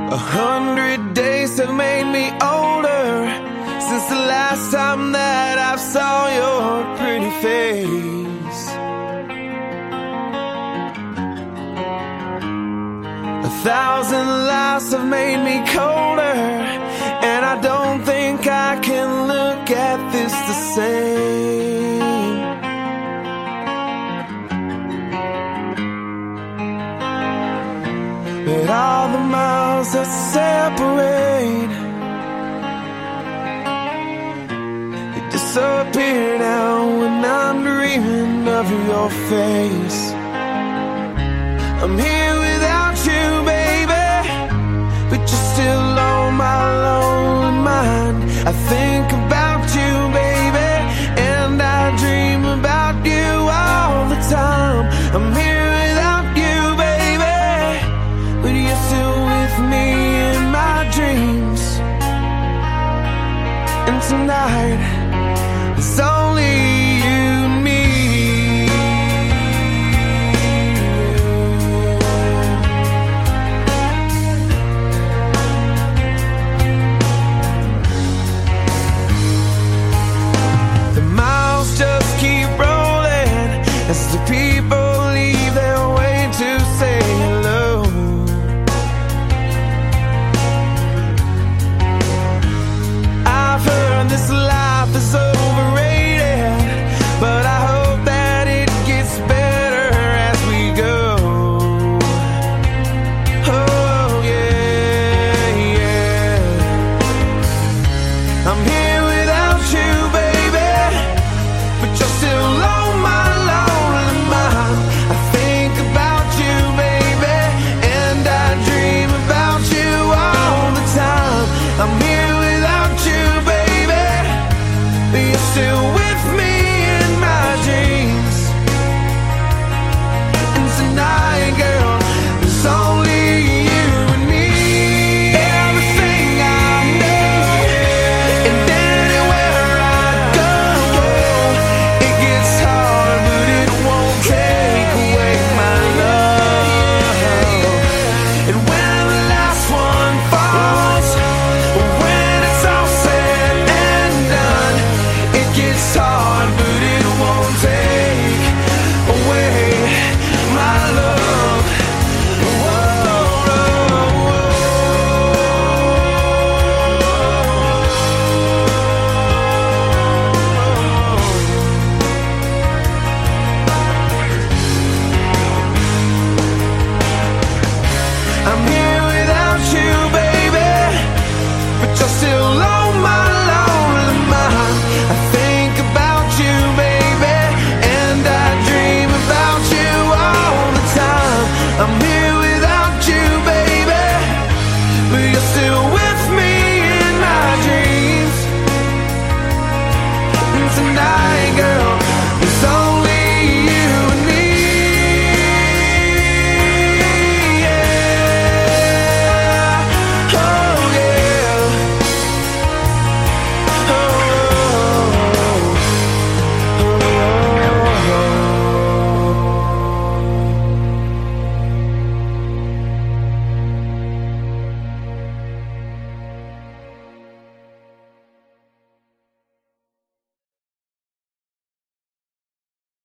100 days have made me older since the last time that I saw your pretty face. 1,000 lives have made me colder, and I don't think I can look at this the same. But all the miles that separate, they disappear now when I'm dreaming of your face. I'm here without you, baby, but you're still on my lonely mind. I think about you, baby, and I dream about you all the time. I'm here without you, baby, but you're still with me in my dreams. And tonight, it's only you and me. The miles just keep rolling as the people